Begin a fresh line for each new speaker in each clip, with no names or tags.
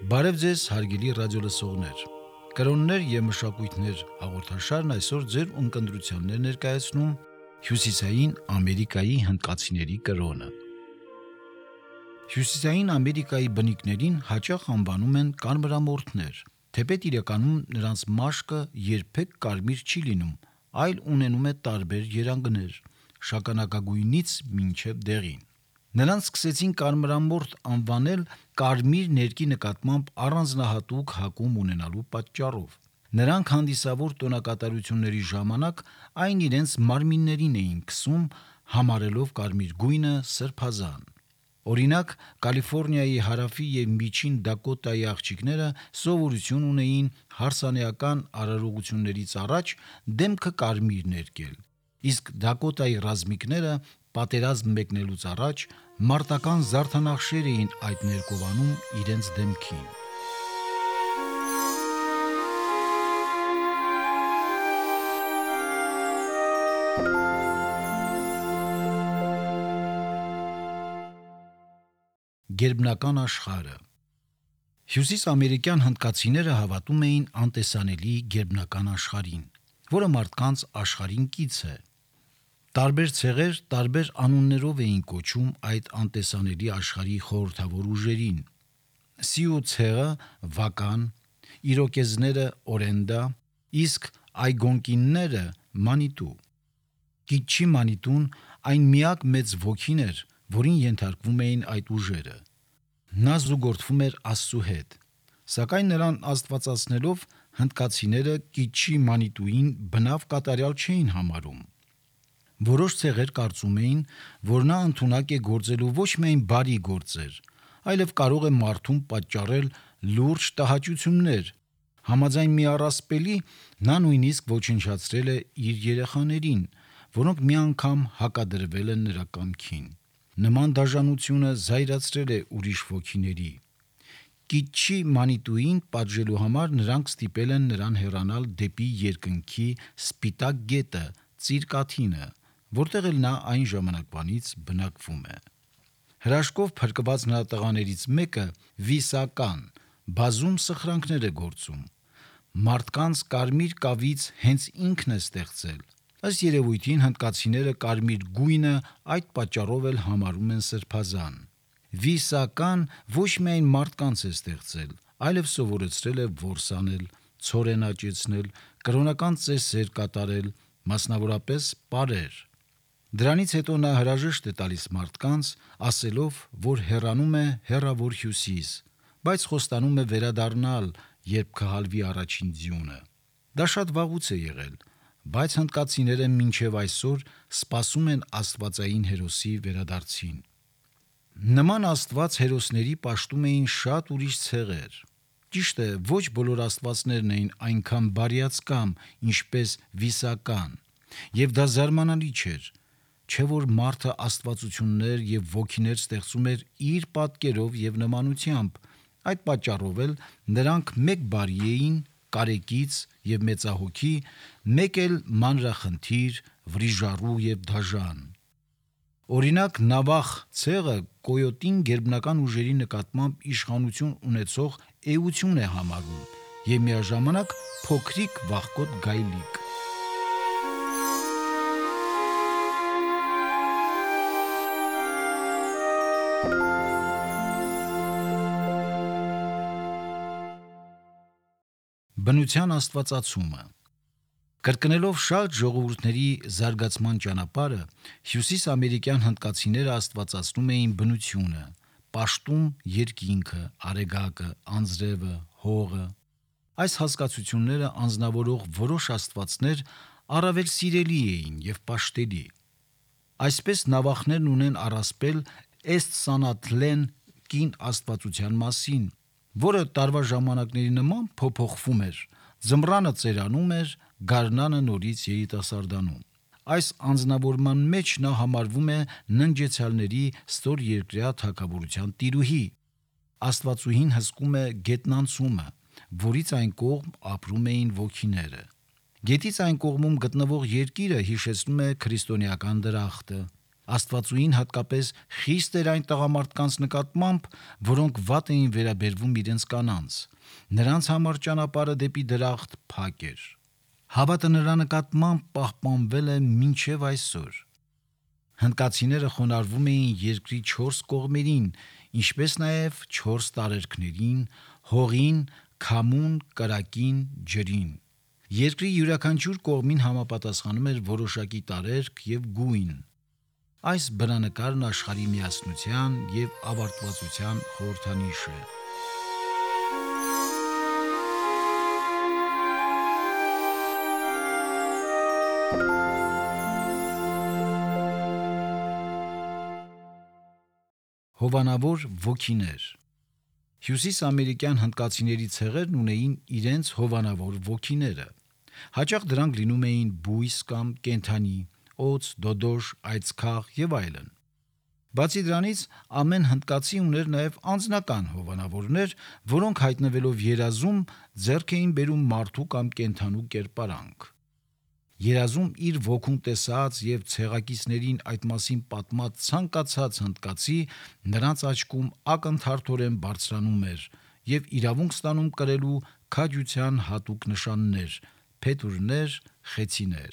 Բարև ձեզ հարգելի ռադիոլսողներ, կրոններ և մշակույթներ հաղորդաշարն այսօր ձեր ունկնդրությանն է ներկայացնում Հյուսիսային Ամերիկայի հնդկացիների կրոնը։ Հյուսիսային Ամերիկայի բնիկներին հաճախ անվանում են կարմրամորթներ, թեպետ իրականում նրանց մաշկը երբեք կարմիր չի լինում, այլ ունենում է տարբեր երանգներ, շագանակագույնից մինչև դեղին։ Նրանց սկսեցին կարմրամորթ անվանել կարմիր ներկի նկատմամբ առանձնահատուկ հակում ունենալու պատճառով։ Նրանք հանդիսավոր տոնակատարությունների ժամանակ այն իրենց մարմիններին էին քսում, համարելով կարմիր գույնը սրբազան։ Օրինակ, Կալիֆոռնիայի հարավի և միջին Դակոտայի աղջիկները սովորություն ունեին հարսանեկան արարողություններից առաջ դեմքը կարմիր ներկել, իսկ Դակոտայի ռազմիկները պատերազմ մեկնելուց առաջ մարտական զարդանախշեր էին այդ ներկով անում իրենց դեմքին։ Գերբնական աշխարհը։ Հյուսիսամերիկյան հնդկացիները հավատում էին անտեսանելի գերբնական աշխարհին, որը մարդկանց աշխարհին կից է։ Տարբեր ցեղեր տարբեր անուններով էին կոչում այդ անտեսանելի աշխարհի խորհրդավոր ուժերին։ Սիու ցեղը Վական, իրոկեզները Օրենդա, իսկ այգոնկինները Մանիտու։ Կիչի Մանիտուն այն միակ մեծ ոգին էր, որին ենթարկվում էին այդ ուժերը։ Նա զուգորդվում էր Աստծու հետ, սակայն նրան աստվածացնելով հնդկացիները Կիչի Մանիտուին բնավ կատարյալ չէին համարում։ Որոշ ցեղեր կարծում էին, որ նա ընդունակ է գործելու ոչ միայն բարի գործեր, այլև կարող է մարդուն պատճառել լուրջ տհաճություններ։ Համաձայն մի առասպելի, նա նույնիսկ ոչնչացրել է իր երեխաներին, որոնք մի անգամ հակադրվել են նրա կամքին։ Նման դաժանությունը զայրացրել է ուրիշ ոգիների։ Կիչի Մանիտուին պատժելու համար նրանք ստիպել են նրան հեռանալ դեպի երկնքի սպիտակ գետը Ծիրկաթինը, որտեղ էլ նա այն ժամանակվանից բնակվում է։ Հրաշքով փրկված նրա տղաներից մեկը Վիսական բազում սխրանքներ է գործում։ Մարդկանց կարմիր կավից հենց ինքն է ստեղծել։ Ըստ երևույթին հնդկացիները կարմիր գույնը այդ պատճառով էլ համարում են սրբազան։ Վիսական ոչ միայն մարդկանց է ստեղծել, այլև սովորեցրել է որս անել, ցորեն աճեցնել, կրոնական ծեսեր կատարել, մասնավորապես պարեր։ Դրանից հետո նա հրաժեշտ է տալիս մարդկանց, ասելով, որ հեռանում է հեռավոր հյուսիս, բայց խոստանում է վերադառնալ, երբ քահալվի առաջին ձյունը։ Դա շատ վաղուց է եղել, բայց հնդկացիները մինչև այսօր սպասում են աստվածային հերոսի վերադարձին։ Նման աստված հերոսների պաշտում էին շատ ուրիշ ցեղեր։ Ճիշտ է, ոչ բոլոր աստվածներն էին այնքան բարյացկամ, ինչպես Վիսական, եւ դա զարմանալի չէր, չէ որ մարդը աստվածություններ եւ ոգիներ ստեղծում էր իր պատկերով եւ նմանությամբ, այդ պատճառով էլ նրանք մեկ բարի էին, կարեկից եւ մեծահոգի, մեկ էլ մանրախնդիր, վրիժառու եւ դաժան։ Օրինակ, Նավախ ցեղը կոյոտին գերբնական ուժերի նկատմամբ իշխանություն ունեցող էություն է համարում եւ միաժամանակ փոքրիկ վախկոտ գայլիկ։ Բնության աստվածացումը։ Կրկնելով շատ ժողովուրդների զարգացման ճանապարհը, հյուսիսամերիկյան հնդկացիները աստվածացնում էին բնությունը, պաշտում երկինքը, արեգակը, անձրևը, հողը։ Այս հասկացությունները անձնավորող որոշ աստվածներ առավել սիրելի էին եւ պաշտելի։ Այսպես նավախներն ունեն առասպել Էսթսանաթլեն կին աստվածության մասին, որը տարվա ժամանակների նման փոփոխվում էր, ձմռանը ծերանում էր, գարնանը նորից երիտասարդանում։ Այս անձնավորման մեջ նա համարվում է ննջեցյալների ստորերկրյա թագավորության տիրուհի։ Աստվածուհին հսկում է գետնանցումը, որից այն կողմ ապրում էին ոգիները։ Գետից այն կողմում գտնվող երկիրը հիշեցնում է քրիստոնեական դրախտը։ Աստվածուին հատկապես խիստ էր այն տղամարդկանց նկատմամբ, որոնք վատ էին վերաբերվում իրենց կանանց։ Նրանց համար ճանապարհը դեպի դրախտ փակ էր։ Հավատը նրա նկատմամբ պահպանվել է մինչև այսօր։ Հնդկացիները խոնարհվում էին երկրի 4 կողմերին, ինչպես նաև 4 տարերքներին՝ հողին, քամուն, կրակին, ջրին։ Երկրի յուրաքանչյուր կողմին համապատասխանում էր որոշակի տարերք եւ գույն։ Այս բնանկարն աշխարհի միասնության եւ ավարտվածության խորհրդանիշ է։ Հովանավոր ոգիներ։ Հյուսիսամերիկյան հնդկացիների ցեղերն ունեին իրենց հովանավոր ոգիները։ Հաճախ դրանք լինում էին բույս կամ կենդանի, օձ, դոդոշ, այծքաղ եւ այլն։ Բացի դրանից, ամեն հնդկացի ուներ նաև անձնական հովանավորներ, որոնք հայտնվելով երազում ձեռք էին բերում մարդու կամ կենդանու կերպարանք։ Երազում իր ոգուն տեսած եւ ցեղակիցներին այդ մասին պատմած ցանկացած հնդկացի նրանց աչքում ակնթարթորեն բարձրանում էր եւ իրավունք ստանում կրելու քաջության հատուկ նշաններ՝ փետուրներ, խեցիներ։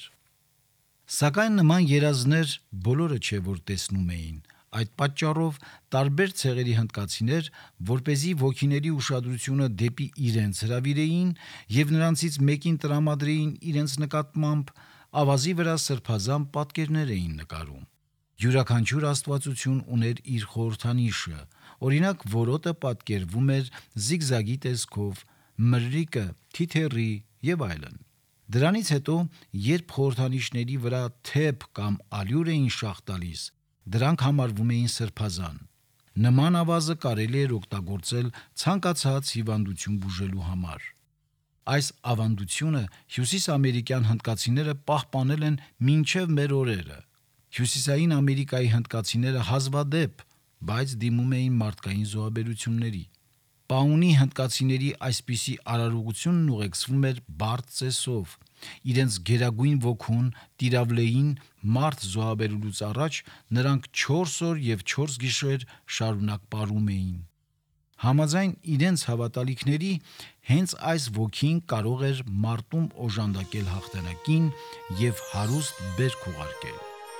Սակայն նման երազներ բոլորը չէ որ տեսնում էին։ Այդ պատճառով տարբեր ցեղերի հնդկացիներ, որպեսզի ոգիների ուշադրությունը դեպի իրենց հրավիրեին եւ նրանցից մեկին տրամադրեին իրենց նկատմամբ, ավազի վրա սրբազան պատկերներ էին նկարում։ Յուրաքանչյուր աստվածություն ուներ իր խորհրդանիշը, օրինակ որոտը պատկերվում էր զիգզագի տեսքով, մրրիկը թիթեռի եւ այլն։ Դրանից հետո, երբ խորհրդանիշների վրա թեփ կամ ալյուր էին շաղ տալիս, դրանք համարվում էին սրբազան։ Նման ավազը կարելի էր օգտագործել ցանկացած հիվանդություն բուժելու համար։ Այս ավանդությունը հյուսիսամերիկյան հնդկացիները պահպանել են մինչև մեր օրերը։ Հյուսիսային Ամերիկայի հնդկացիները հազվադեպ, բայց դիմում էին մարդկային զոհաբերությունների։ Պաունի հնդկացիների այսպիսի արարողությունն ուղեկցվում էր բարդ ծեսով։ Իրենց գերագույն ոգուն տիրավլեին մարդ զոհաբերելուց առաջ նրանք 4 օր եւ 4 գիշեր շարունակ պարում էին։ Համաձայն իրենց հավատալիքների, հենց այս ոգին կարող էր մարտում օժանդակել հաղթանակին եւ հարուստ բերք ուղարկել։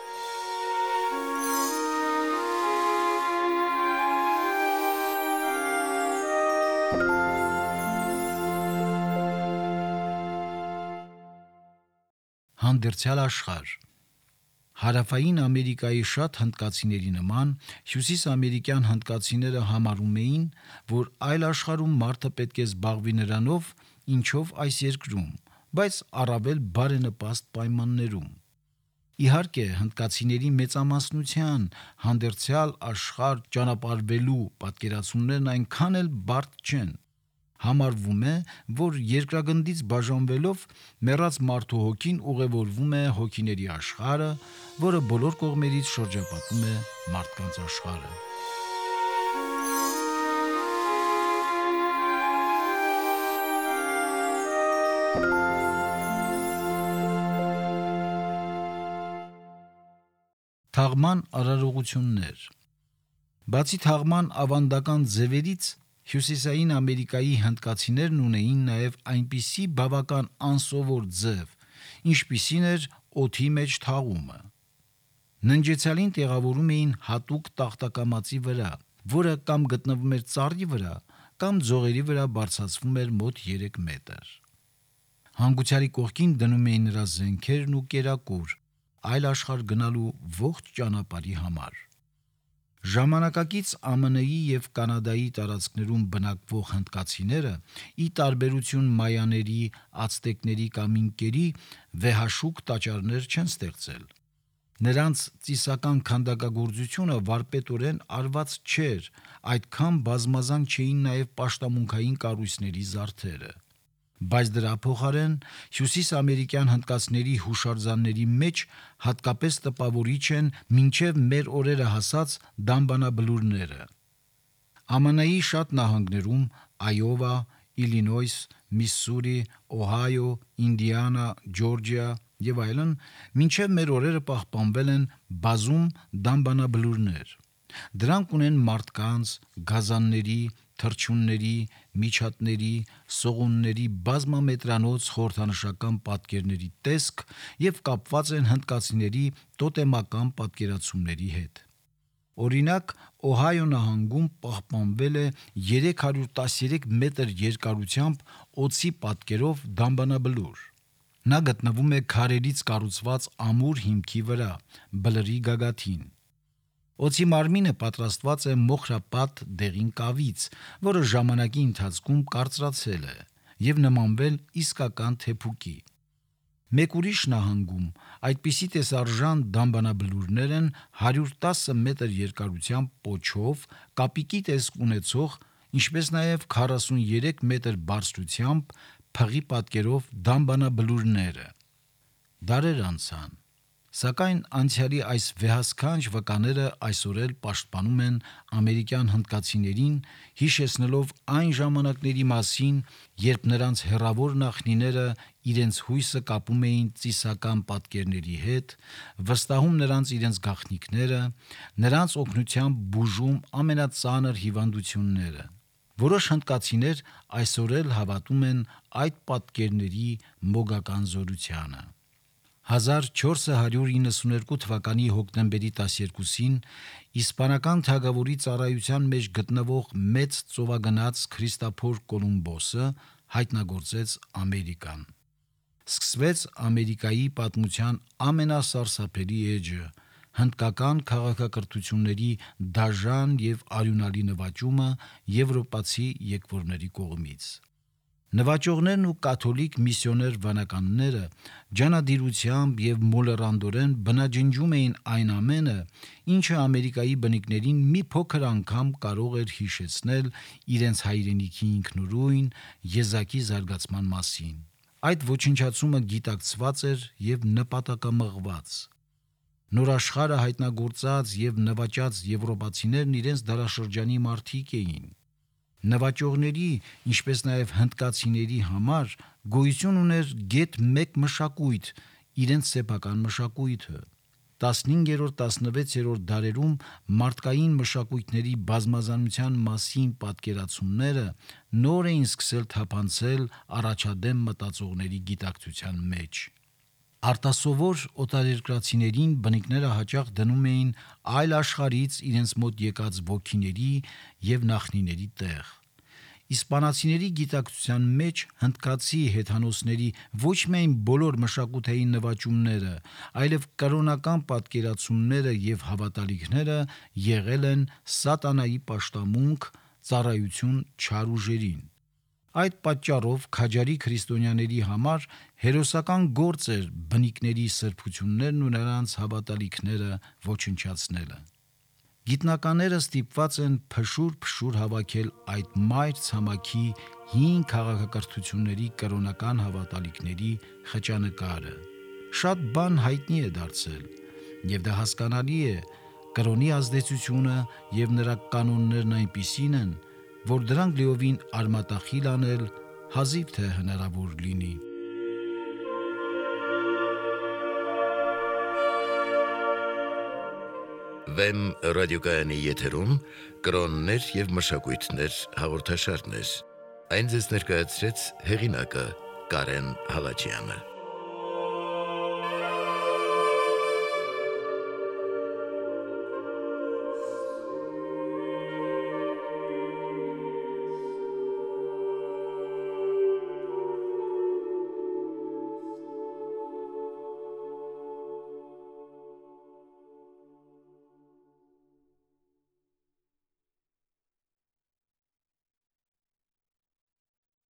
Հանդերձյալ աշխարհ։ Հարավային Ամերիկայի շատ հնդկացիների նման հյուսիսամերիկյան հնդկացիները համարում էին, որ այլ աշխարհում մարդը պետք է զբաղվի նրանով, ինչով այս երկրում, բայց առավել բարենպաստ պայմաններում։ Իհարկե, հնդկացիների մեծամասնության հանդերձյալ աշխարհ ճանապարհվելու պատկերացումներն այնքան էլ բարդ չեն։ Համարվում է, որ երկրագնդից բաժանվելով մեռած մարդու հոգին ուղևորվում է հոգիների աշխարհը, որը բոլոր կողմերից շրջապատում է մարդկանց աշխարհը։ Թաղման արարողություններ։ Բացի թաղման ավանդական ձևերից, Հյուսիսային Ամերիկայի հնդկացիներն ունեին նաև այնպիսի բավական անսովոր ձև, ինչպիսին էր օդի մեջ թաղումը։ Ննջեցյալին տեղավորում էին հատուկ տախտակամածի վրա, որը կամ գտնվում էր ծառի վրա, կամ ձողերի վրա բարձրացվում էր մոտ 3 մետր։ Հանգուցյալի կողքին դնում էին նրա զենքերն ու կերակուր, այլ աշխարհ գնալու ողջ ճանապարհի համար։ Ժամանակակից ԱՄՆ-ի եւ Կանադայի տարածքներում բնակվող հնդկացիները, ի տարբերություն մայաների, ացտեկների կամ ինկերի, վեհաշուկ տաճարներ չեն ստեղծել։ Նրանց ծիսական քանդակագործությունը վարպետորեն արված չէր, այդքան բազմազան չէին նաև պաշտամունքային կառույցների զարդերը։ Բայց դրա փոխարեն հյուսիսամերիկյան հնդկացիների հուշարձանների մեջ հատկապես տպավորիչ են մինչև մեր օրերը հասած դամբանաբլուրները։ ԱՄՆ-ի շատ նահանգներում՝ Այովա, Իլինոյս, Միսսուրի, Օհայո, Ինդիանա, Ջորջիա, եւ այլն, մինչեւ մեր օրերը պահպանվել են բազում դամբանաբլուրներ։ Դրանք ունեն մարդկանց, գազանների, թռչունների, միջատների, սողունների բազմամետրանոց խորհրդանշական պատկերների տեսք եւ կապված են հնդկացիների տոտեմական պատկերացումների հետ։ Օրինակ, Օհայո նահանգում պահպանվել է 313 մետր երկարությամբ օձի պատկերով դամբանաբլուր։ Նա գտնվում է քարերից կառուցված ամուր հիմքի վրա, բլրի գագաթին։ Օձի մարմինը պատրաստված է մոխրապատ դեղին կավից, որը ժամանակի ընթացքում կարծրացել է եւ նմանվել իսկական թեփուկի։ Մեկ ուրիշ նահանգում այդպիսի տեսարժան դամբանաբլուրներ են 110 մետր երկարությամբ պոչով, կապիկի տեսք ունեցող, ինչպես նաև 43 մետր բարձրությամբ փղի պատկերով դամբանաբլուրները։ Դարեր անցան, սակայն անցյալի այս վեհասքանչ վկաները այսօր էլ պաշտպանում են ամերիկյան հնդկացիներին, հիշեցնելով այն ժամանակների մասին, երբ նրանց հեռավոր նախնիները իրենց հույսը կապում էին ծիսական պատկերների հետ, վստահում նրանց իրենց գաղտնիքները, նրանց օգնությամբ բուժում ամենածանր հիվանդությունները։ Որոշ հնդկացիներ այսօր էլ հավատում են այդ պատկերների մոգական զորությանը։ 1492 թվականի հոկտեմբերի 12-ին իսպանական թագավորի ծառայության մեջ գտնվող մեծ ծովագնաց Քրիստոփոր Կոլումբոսը հայտնագործեց Ամերիկան։ Սկսվեց Ամերիկայի պատմության ամենասարսափելի էջը՝ հնդկական քաղաքակրթությունների դաժան եւ արյունալի նվաճումը եվրոպացի եկվորների կողմից։ Նվաճողներն ու կաթոլիկ միսիոներ վանականները ջանադիրությամբ եւ մոլեռանդորեն բնաջնջում էին այն ամենը, ինչը Ամերիկայի բնիկներին մի փոքր անգամ կարող էր հիշեցնել իրենց հայրենիքի ինքնուրույն եզակի զարգացման մասին։ Այդ ոչնչացումը գիտակցված էր եւ նպատակամղված։ Նոր աշխարհը հայտնագործած եւ նվաճած եվրոպացիներն իրենց դարաշրջանի մարդիկ էին։ Նվաճողների, ինչպես նաև հնդկացիների համար գոյություն ուներ գեթ մեկ մշակույթ, իրենց սեփական մշակույթը։ 15-16-րդ դարերում մարդկային մշակույթների բազմազանության մասին պատկերացումները նոր էին սկսել թափանցել առաջադեմ մտածողների գիտակցության մեջ։ Արտասովոր օտարերկրացիներին բնիկները հաճախ դնում էին այլ աշխարհից իրենց մոտ եկած ոգիների եւ նախնիների տեղ։ Իսպանացիների գիտակցության մեջ հնդկացի հեթանոսների ոչ միայն բոլոր մշակութային նվաճումները, այլև կրոնական պատկերացումները եւ հավատալիքները եղել են սատանայի պաշտամունք, ծառայություն չար ուժերին։ Այդ պատճառով քաջարի քրիստոնյաների համար հերոսական գործ էր բնիկների սրբություններն ու նրանց հավատալիքները ոչնչացնելը։ Գիտնականները ստիպված են փշուր հավաքել այդ մայր ցամաքի հին քաղաքակրթությունների կրոնական հավատալիքների խճանկարը։ Շատ բան հայտնի է դարձել, եւ դա հասկանալի է, կրոնի ազդեցությունը եւ նրա կանոններն այնպիսին են, որ դրանք լիովին արմատախիլ անել հազիվ թե հնարավոր լինի։
Վեմ ռադիոկայանի եթերում կրոններ եւ մշակույթներ հաղորդաշարներ։ Այն ձեզ ներկայացրեց հեղինակը Կարեն Հալաջյանը։